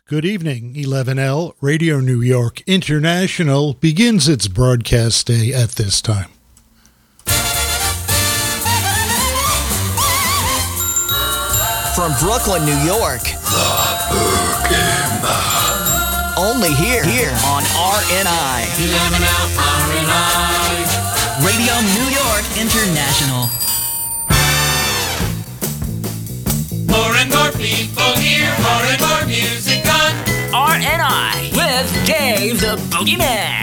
Good evening. 11L Radio New York International begins its broadcast day at this time. From Brooklyn, New York. The Boogeyman. Only here on RNI. 11L RNI. Radio New York International. More and more people here, more and more music on RNI with Dave the Boogeyman.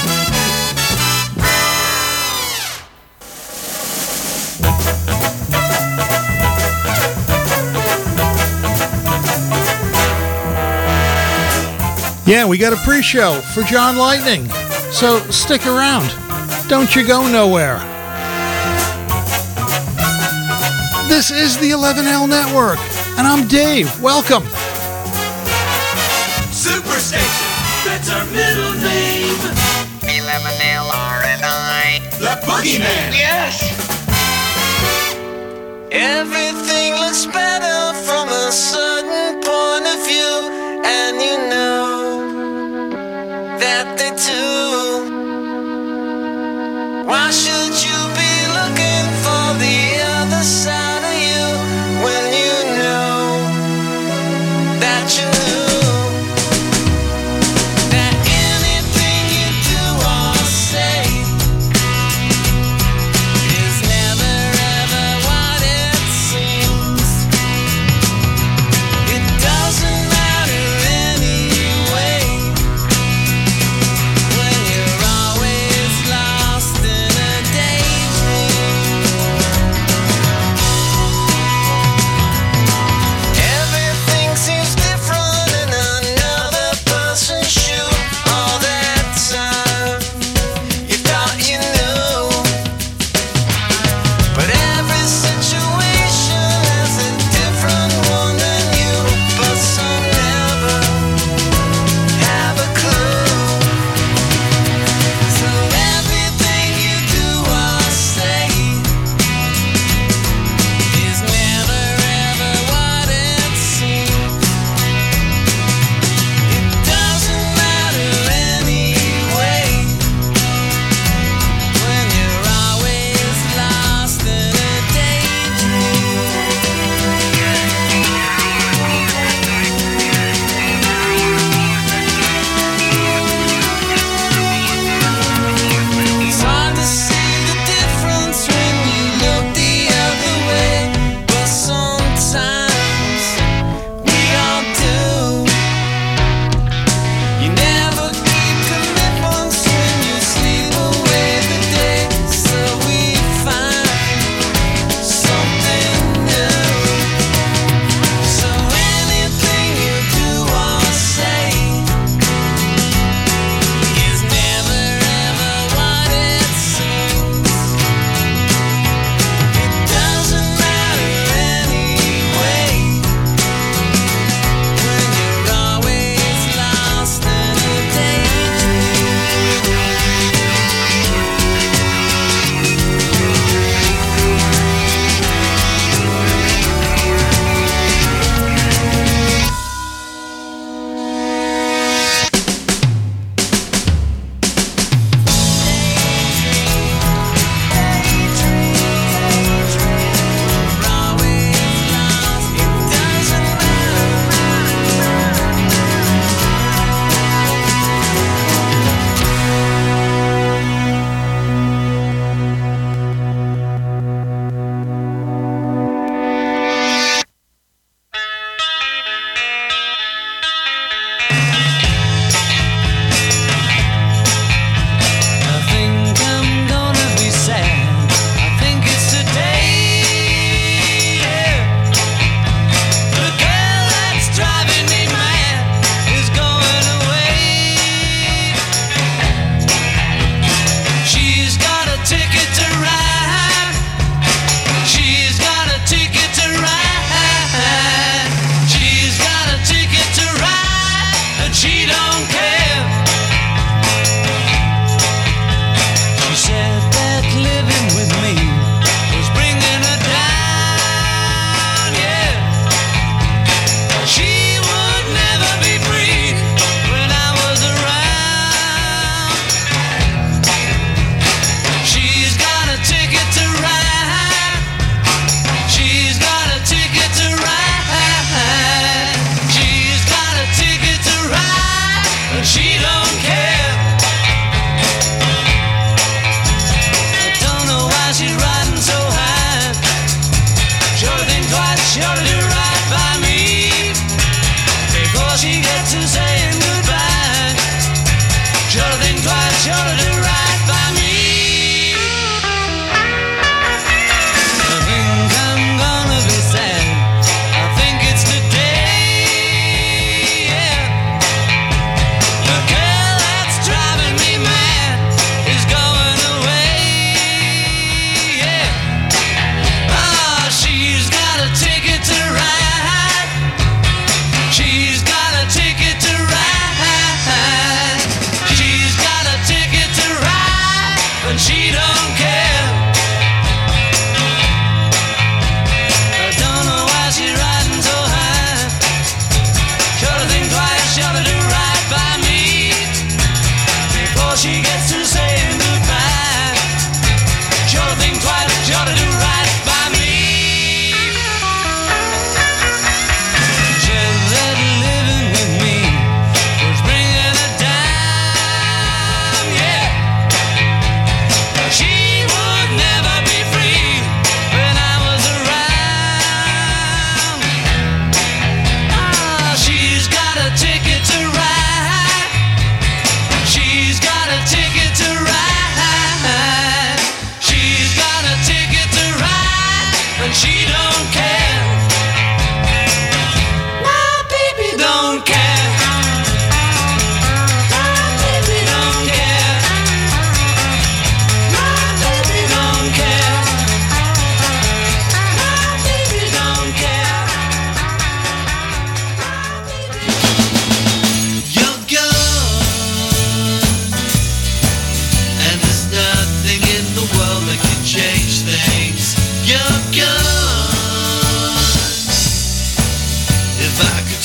Yeah, we got a pre-show for John Lightning, so stick around. Don't you go nowhere. This is the 11L Network, and I'm Dave. Welcome. Superstation, that's our middle name. 11L RNI. The Boogeyman. Yes! Everything looks better from a certain point of view, and you know that they do. Why should you be looking for the other side of you when you know that you do? That anything you do or say is never ever what it seems. It doesn't matter anyway when you're always lost in a daydream. Everything seems different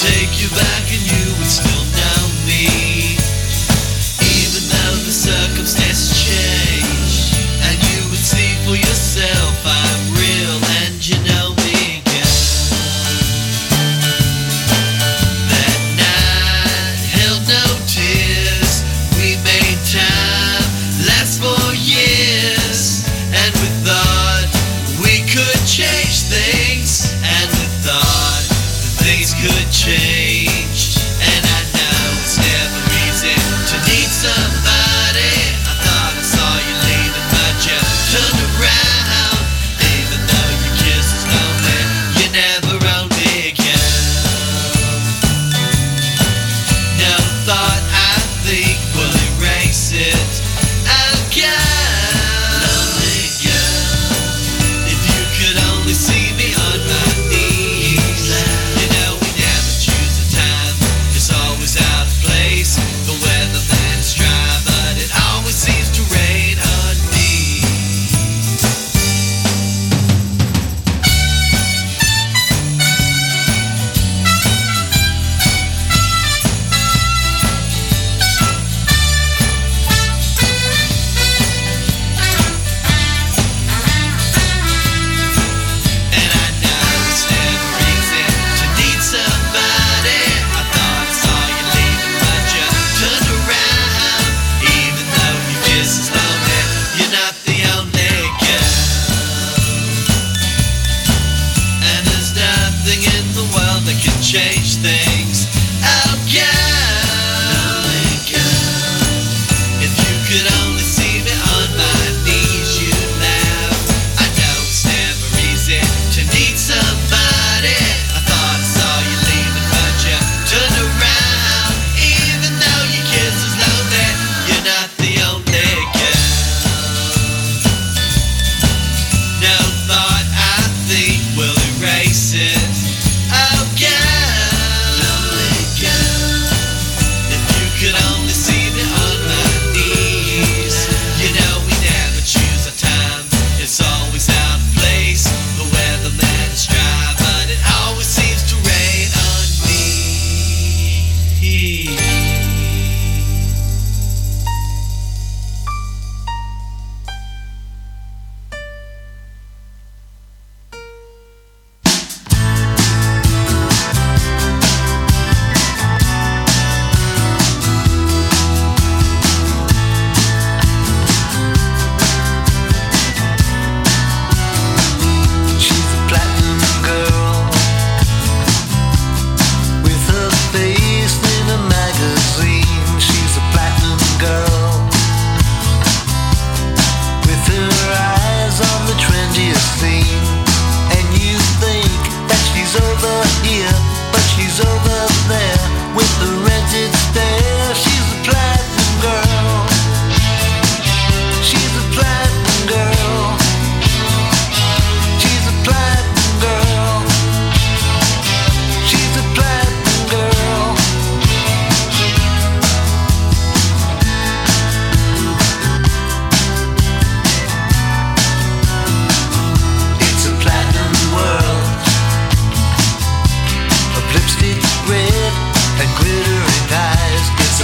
take you back and you would still know me, even though the circumstances change, and you would see for yourself I'm real and you know me again. That night held no tears, we made time last for years, and we thought we could change things, and we thought that things could change. And I know it's never easy to need somebody. I thought I saw you leaving, but you turned around. Even though your kiss is lonely, you never owned me again. No thought I think will erase it. Oh girl, lonely girl, if you could only see me on my knees. You know we never choose a time, it's always out of place. The weatherman's dry, but it always seems to rain on me. And I know it's never easy to need somebody. I thought I saw you leaving, but you turned around. Even though your kiss is lonely, you're not the only girl. And there's nothing in the world that can change things. Oh girl, lonely girl, if you could only see me on my knees, you'd laugh. I know it's never easy to need somebody. I thought I saw you leaving, but you turned around. Even though your kiss is lonely, you're not the only girl. No thought I think will erase it. Oh girl, lonely girl, if you could only see me on my knees. You know we never choose a time, it's always out of place. The weatherman is dry, but it always seems to rain on me. She's a platinum girl with her face in a magazine. She's a platinum girl with her eyes on the trendiest scene. And you think that she's over here, but she's over there with the rented stare. She's a platinum girl. She's a platinum girl. She's a platinum girl. She's a platinum girl. It's a platinum world of lipstick red and glittering eyes. It's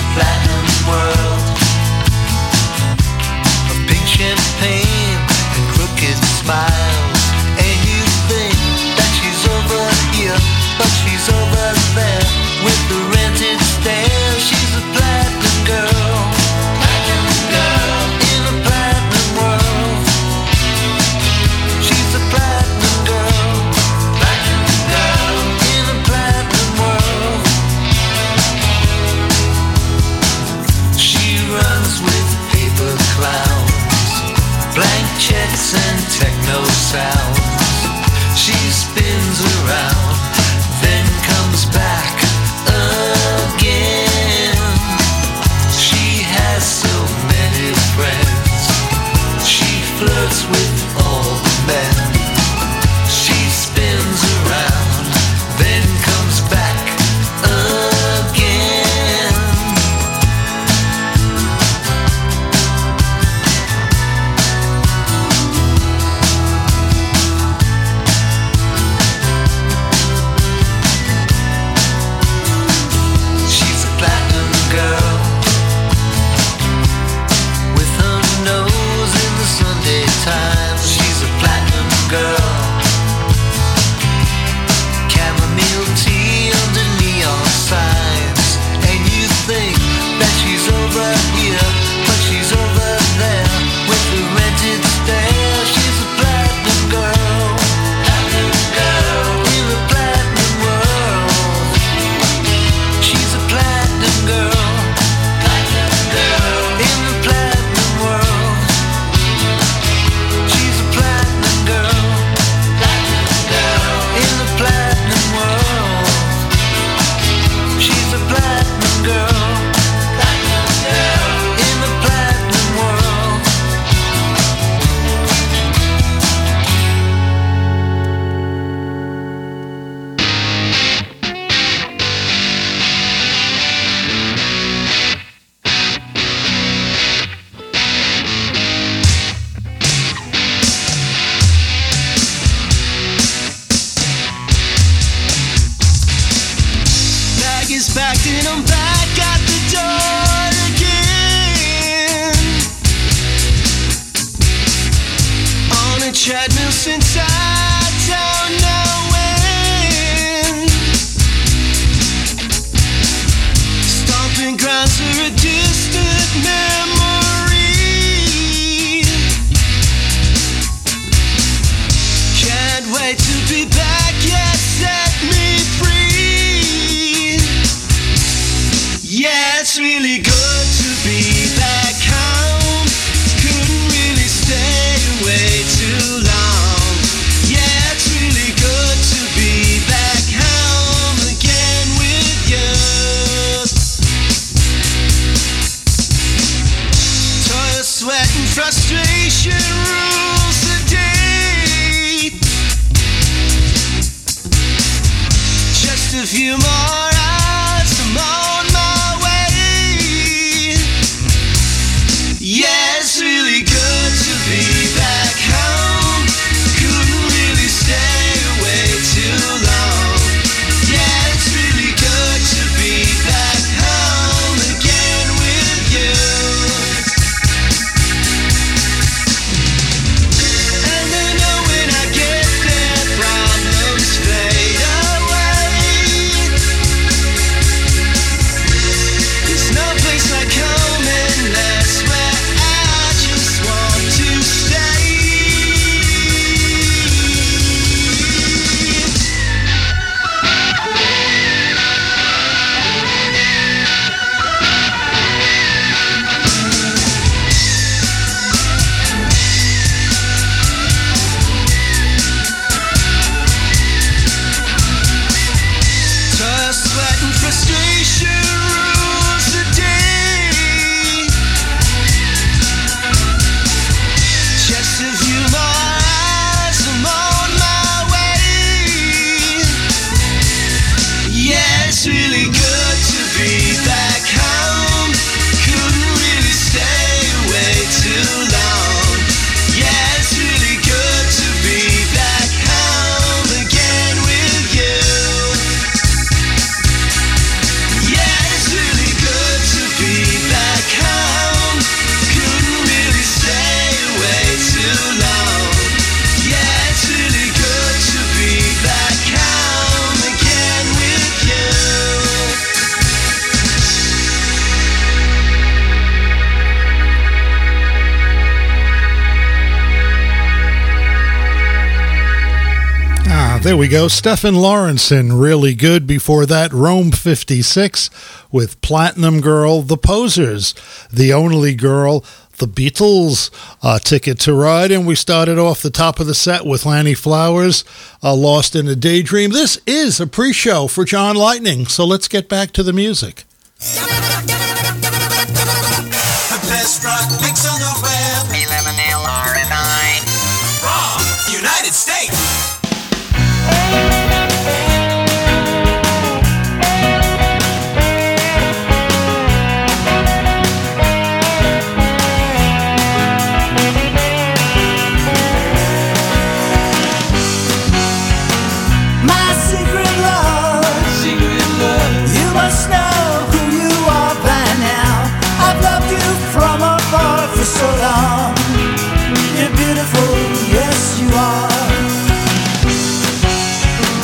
is back and I'm back at the door again. On a treadmill since I don't know when. Stomping grounds for a distant memory. Can't wait to be back, yes, set me free. Yeah, it's really good to be back home. Couldn't really stay away too long. Yeah, it's really good to be back home again with you. Toil, sweat and frustration rules the day. Just a few more hours, I'm on my way. Yeah, it's really good to be back home. Couldn't really stay away too long. Yeah, it's really good to be back home again with you. And I know when I get there, problems fade away. There's no place like home, and that's where I just want to stay. Toil, sweat and frustration rules the day. Just a few more hours, I'm on my way. Yeah, it's really good to be back home. Couldn't really stay away too long. Yeah, it's really good to be back home again with you. Yeah, it's really good to be back home. Couldn't really stay away too long. Yeah, it's really good to be back home again with you. There we go. Stephen Lawrenson, really good. Before that, Rome 56 with Platinum Girl, The Posers, The Only Girl, The Beatles, Ticket to Ride, and we started off the top of the set with Lanny Flowers, Lost in a Daydream. This is a pre-show for John Lightning, so let's get back to the music. The best rock mix on the web. LRNI. From United States. My secret love, you must know who you are by now. I've loved you from afar for so long. You're beautiful, yes you are.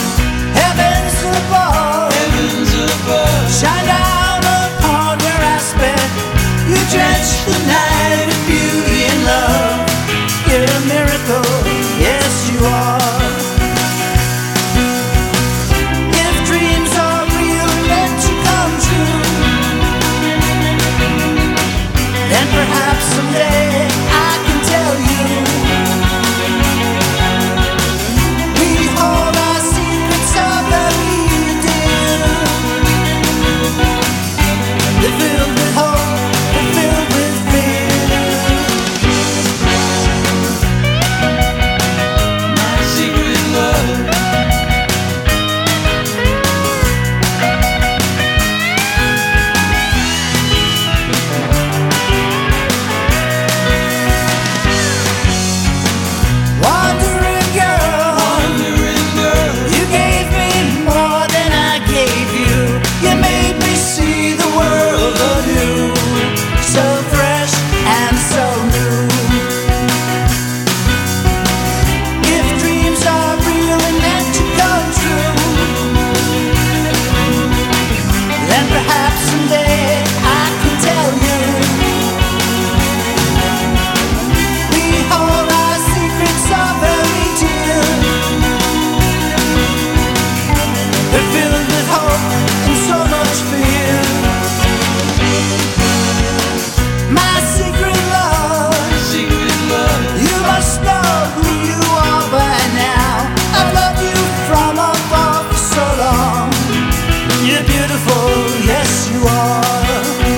beautiful, yes you are.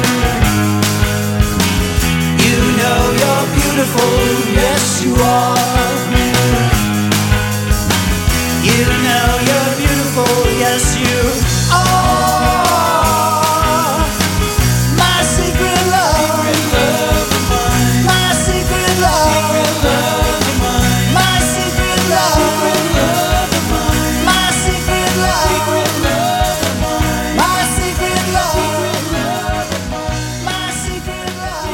You know you're beautiful, yes you are. You know you're beautiful, yes you are. My secret love, my secret love, my secret love, my secret love, my secret love, my secret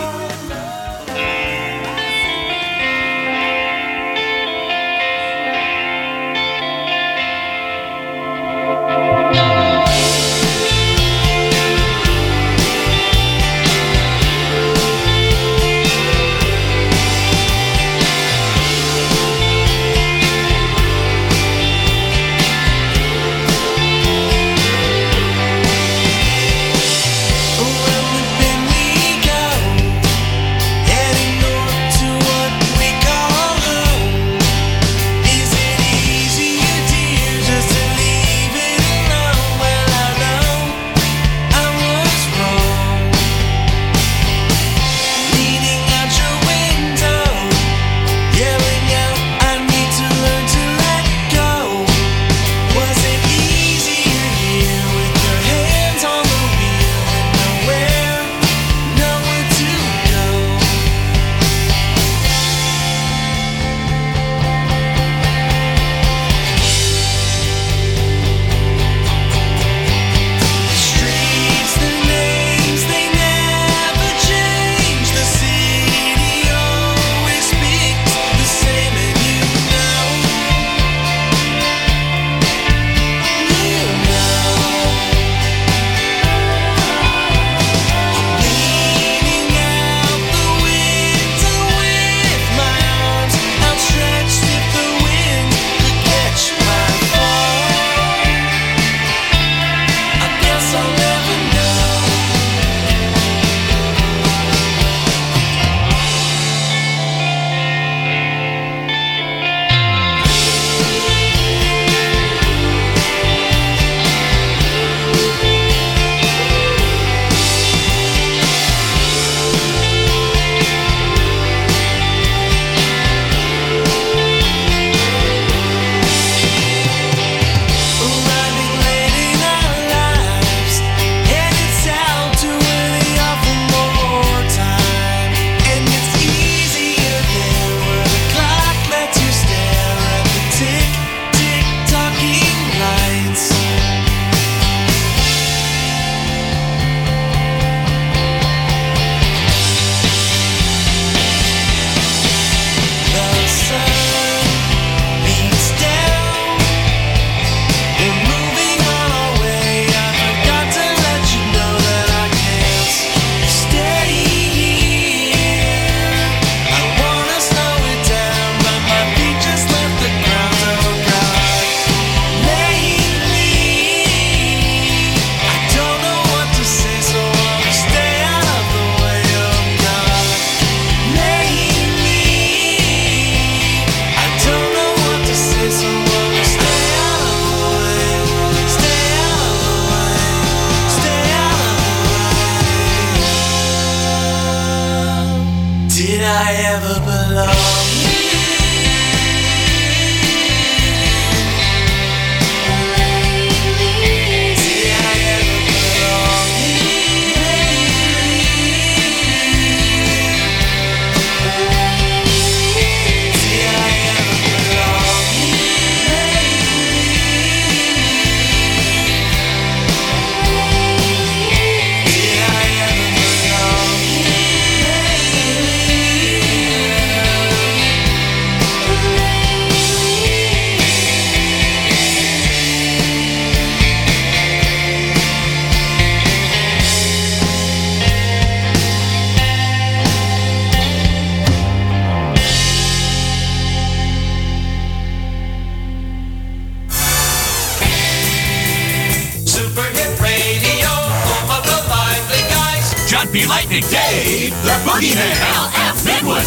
Be Lightning Dave, the Boogeyman, LF Midwood.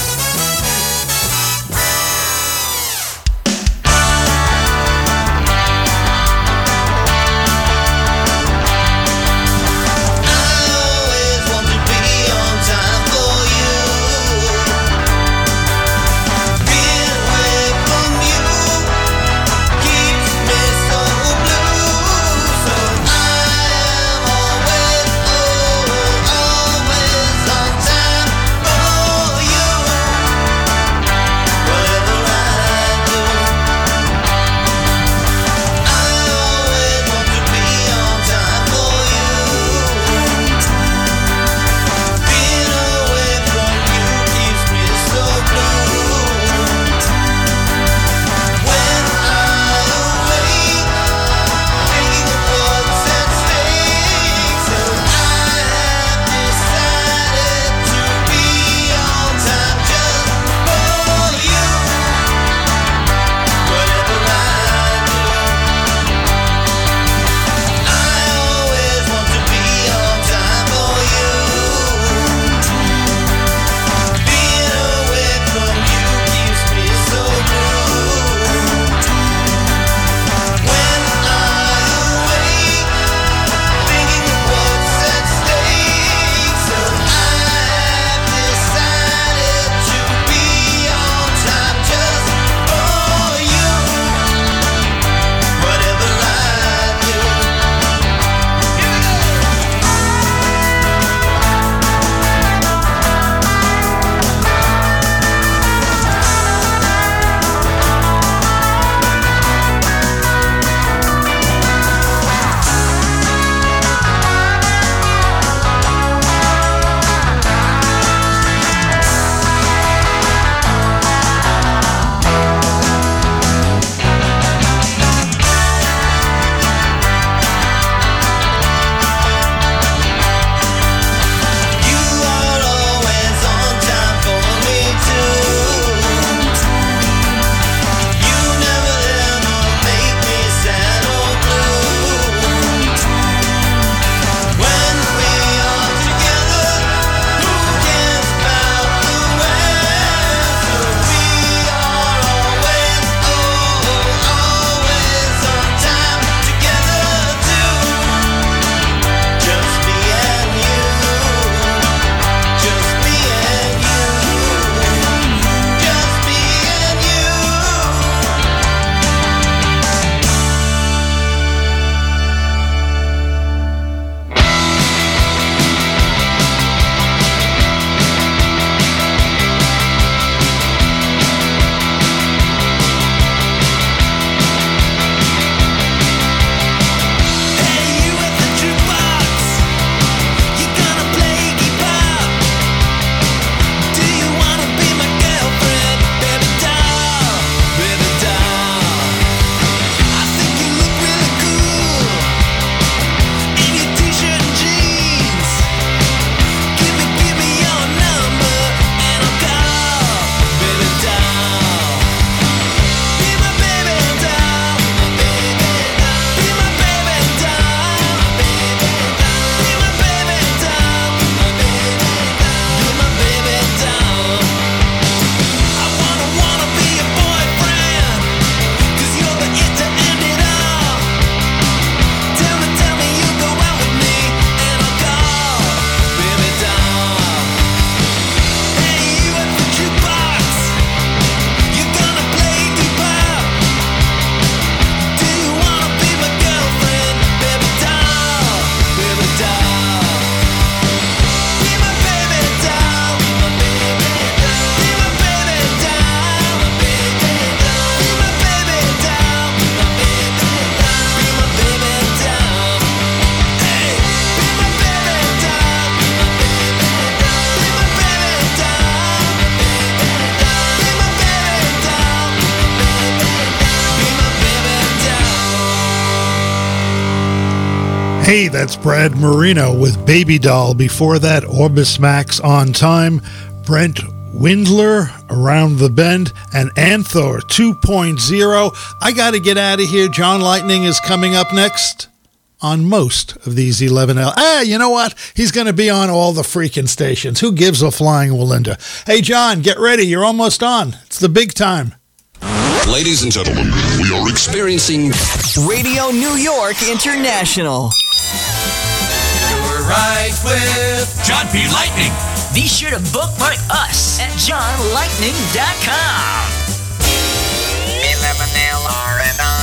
Hey, that's Brad Marino with Baby Doll. Before that, Orbis Max On Time, Brent Windler, Around the Bend, and Anthor 2.0. I got to get out of here. John Lightning is coming up next on most of these 11L. You know what? He's going to be on all the freaking stations. Who gives a flying Walinda? Hey, John, get ready. You're almost on. It's the big time. Ladies and gentlemen, we are experiencing Radio New York International. You're right with John P. Lightning. Be sure to bookmark us at johnlightning.com. 11L R&I.